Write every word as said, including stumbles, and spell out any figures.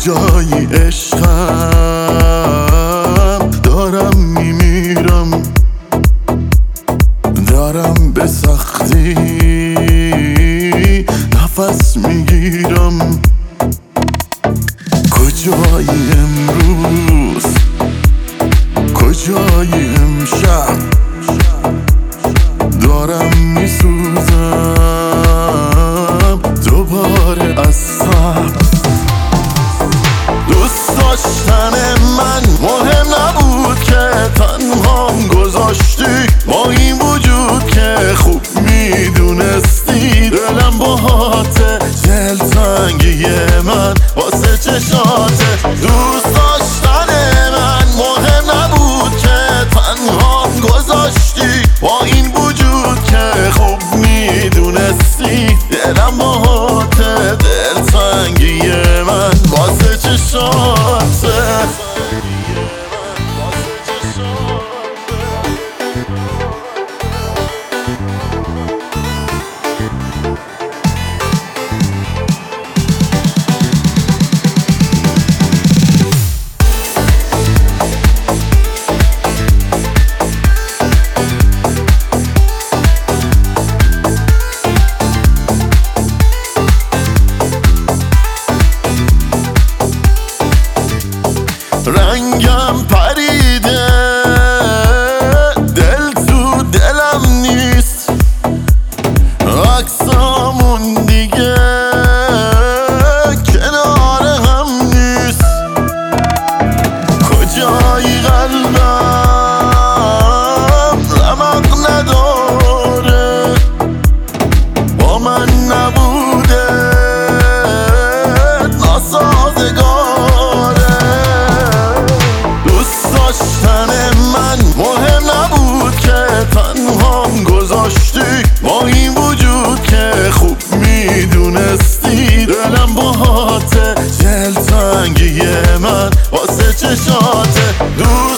کجایی عشقم؟ دارم میمیرم، دارم به سختی نفس میگیرم. کجایی امروز؟ کجایی امشب؟ دارم میسوزم دوباره از سب. دوست داشتن من مهم نبود که تنهام گذاشتی، با این وجود که خوب میدونستی دلم باهاته. دلتنگی من واسه چشاته. دوست داشتن من مهم نبود که تنهام گذاشتی، با این وجود که خوب میدونستی دلم باهاته. دلتنگی من واسه چشاته. رنگم پریده، دل تو دلم نیست، عکسامون دیگه کنار هم نیست. کجایی قلبم رمق نداره، با من نبوده ناسازگاره. داشتن من مهم نبود که تنهام گذاشتی، با این وجود که خوب میدونستی دلم باهاته. دلتنگی من واسه چشاته.